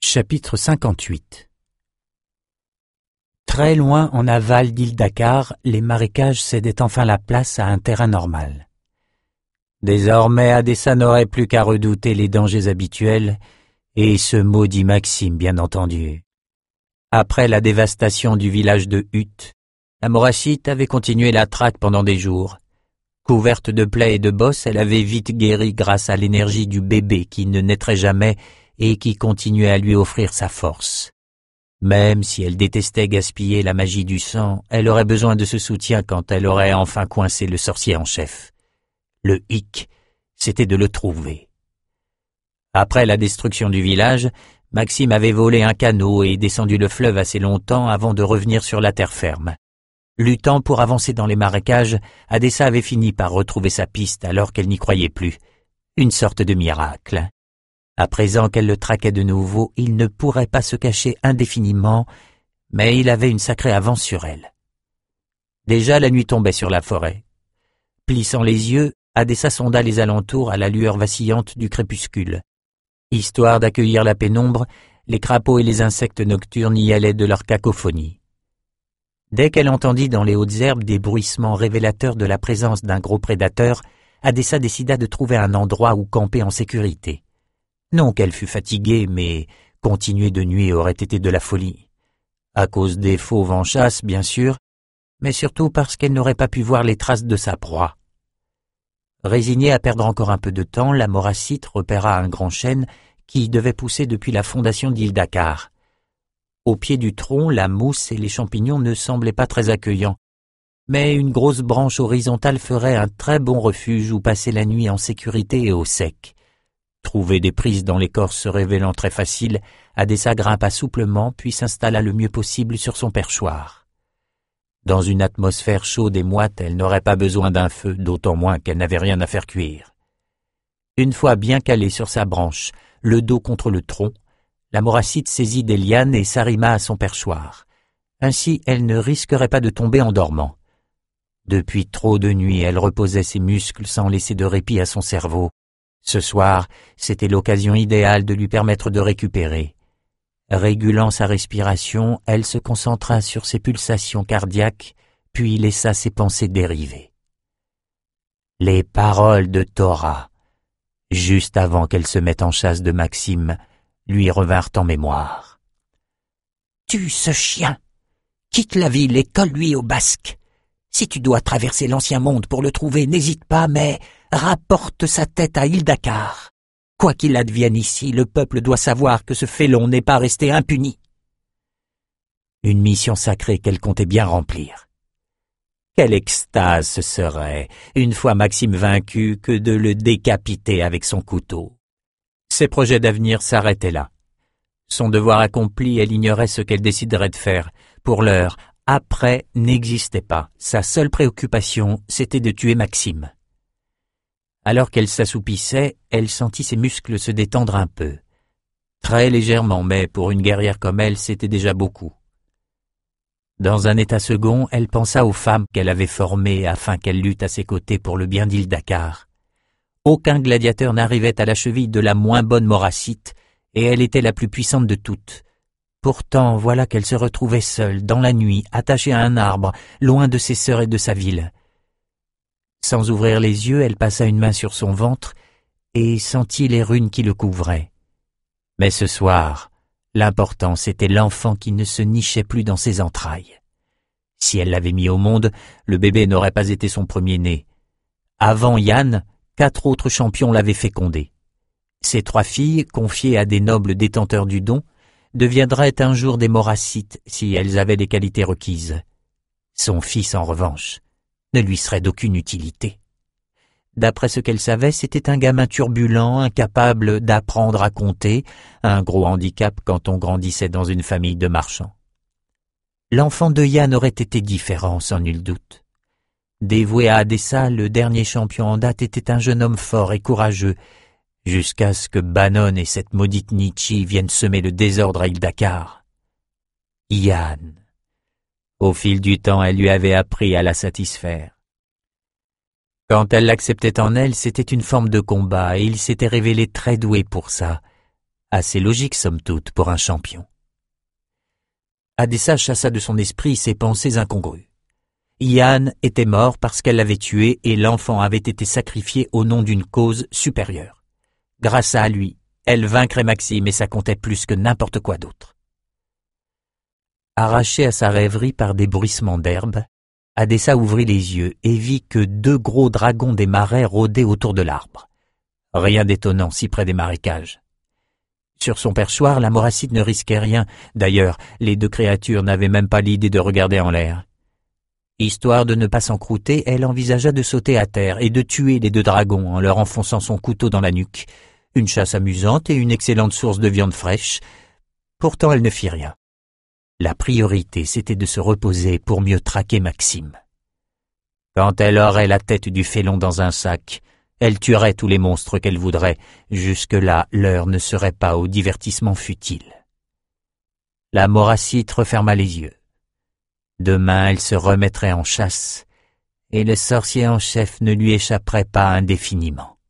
Chapitre 58. Très loin en aval d'Île-Dakkar, les marécages cédaient enfin la place à un terrain normal. Désormais, Adessa n'aurait plus qu'à redouter les dangers habituels, et ce maudit Maxime, bien entendu. Après la dévastation du village de Hutt, la Morachite avait continué la traque pendant des jours. Couverte de plaies et de bosses, elle avait vite guéri grâce à l'énergie du bébé qui ne naîtrait jamais et qui continuait à lui offrir sa force. Même si elle détestait gaspiller la magie du sang, elle aurait besoin de ce soutien quand elle aurait enfin coincé le sorcier en chef. Le hic, c'était de le trouver. Après la destruction du village, Maxime avait volé un canot et descendu le fleuve assez longtemps avant de revenir sur la terre ferme. Luttant pour avancer dans les marécages, Adessa avait fini par retrouver sa piste alors qu'elle n'y croyait plus. Une sorte de miracle. À présent qu'elle le traquait de nouveau, il ne pourrait pas se cacher indéfiniment, mais il avait une sacrée avance sur elle. Déjà la nuit tombait sur la forêt. Plissant les yeux, Adessa sonda les alentours à la lueur vacillante du crépuscule. Histoire d'accueillir la pénombre, les crapauds et les insectes nocturnes y allaient de leur cacophonie. Dès qu'elle entendit dans les hautes herbes des bruissements révélateurs de la présence d'un gros prédateur, Adessa décida de trouver un endroit où camper en sécurité. Non qu'elle fût fatiguée, mais continuer de nuit aurait été de la folie. À cause des fauves en chasse, bien sûr, mais surtout parce qu'elle n'aurait pas pu voir les traces de sa proie. Résignée à perdre encore un peu de temps, la Morachite repéra un grand chêne qui devait pousser depuis la fondation d'Île-Dakkar. Au pied du tronc, la mousse et les champignons ne semblaient pas très accueillants, mais une grosse branche horizontale ferait un très bon refuge où passer la nuit en sécurité et au sec. Trouver des prises dans l'écorce se révélant très facile, Adessa grimpa souplement puis s'installa le mieux possible sur son perchoir. Dans une atmosphère chaude et moite, elle n'aurait pas besoin d'un feu, d'autant moins qu'elle n'avait rien à faire cuire. Une fois bien calée sur sa branche, le dos contre le tronc, la Morachite saisit des lianes et s'arrima à son perchoir. Ainsi, elle ne risquerait pas de tomber en dormant. Depuis trop de nuits, elle reposait ses muscles sans laisser de répit à son cerveau. Ce soir, c'était l'occasion idéale de lui permettre de récupérer. Régulant sa respiration, elle se concentra sur ses pulsations cardiaques, puis laissa ses pensées dériver. Les paroles de Torah, juste avant qu'elle se mette en chasse de Maxime, lui revinrent en mémoire. « Tue ce chien! Quitte la ville et colle-lui au basque! Si tu dois traverser l'ancien monde pour le trouver, n'hésite pas, mais rapporte sa tête à Île-Dakkar. Quoi qu'il advienne ici, le peuple doit savoir que ce félon n'est pas resté impuni. » Une mission sacrée qu'elle comptait bien remplir. Quelle extase ce serait, une fois Maxime vaincu, que de le décapiter avec son couteau. Ses projets d'avenir s'arrêtaient là. Son devoir accompli, elle ignorait ce qu'elle déciderait de faire. Pour l'heure, après n'existait pas. Sa seule préoccupation, c'était de tuer Maxime. Alors qu'elle s'assoupissait, elle sentit ses muscles se détendre un peu. Très légèrement, mais pour une guerrière comme elle, c'était déjà beaucoup. Dans un état second, elle pensa aux femmes qu'elle avait formées afin qu'elles luttent à ses côtés pour le bien d'Île-Dakkar. Aucun gladiateur n'arrivait à la cheville de la moins bonne Morachite, et elle était la plus puissante de toutes. Pourtant, voilà qu'elle se retrouvait seule, dans la nuit, attachée à un arbre, loin de ses sœurs et de sa ville. Sans ouvrir les yeux, elle passa une main sur son ventre et sentit les runes qui le couvraient. Mais ce soir, l'important c'était l'enfant qui ne se nichait plus dans ses entrailles. Si elle l'avait mis au monde, le bébé n'aurait pas été son premier-né. Avant Yann, 4 autres champions l'avaient fécondé. Ces 3 filles, confiées à des nobles détenteurs du don, deviendraient un jour des Morachites si elles avaient les qualités requises. Son fils, en revanche, ne lui serait d'aucune utilité. D'après ce qu'elle savait, c'était un gamin turbulent, incapable d'apprendre à compter, un gros handicap quand on grandissait dans une famille de marchands. L'enfant de Yann aurait été différent, sans nul doute. Dévoué à Adessa, le dernier champion en date était un jeune homme fort et courageux, jusqu'à ce que Bannon et cette maudite Nietzsche viennent semer le désordre à Île-Dakkar. Yann. Au fil du temps, elle lui avait appris à la satisfaire. Quand elle l'acceptait en elle, c'était une forme de combat, et il s'était révélé très doué pour ça. Assez logique, somme toute, pour un champion. Adessa chassa de son esprit ces pensées incongrues. Yann était mort parce qu'elle l'avait tué et l'enfant avait été sacrifié au nom d'une cause supérieure. Grâce à lui, elle vaincrait Maxime et ça comptait plus que n'importe quoi d'autre. Arraché à sa rêverie par des bruissements d'herbe, Adessa ouvrit les yeux et vit que 2 gros dragons des marais rôdaient autour de l'arbre. Rien d'étonnant si près des marécages. Sur son perchoir, la Moracide ne risquait rien. D'ailleurs, les 2 créatures n'avaient même pas l'idée de regarder en l'air. Histoire de ne pas s'encrouter, elle envisagea de sauter à terre et de tuer les 2 dragons en leur enfonçant son couteau dans la nuque. Une chasse amusante et une excellente source de viande fraîche. Pourtant, elle ne fit rien. La priorité, c'était de se reposer pour mieux traquer Maxime. Quand elle aurait la tête du félon dans un sac, elle tuerait tous les monstres qu'elle voudrait. Jusque-là, l'heure ne serait pas au divertissement futile. La Moracide referma les yeux. Demain, elle se remettrait en chasse, et le sorcier en chef ne lui échapperait pas indéfiniment.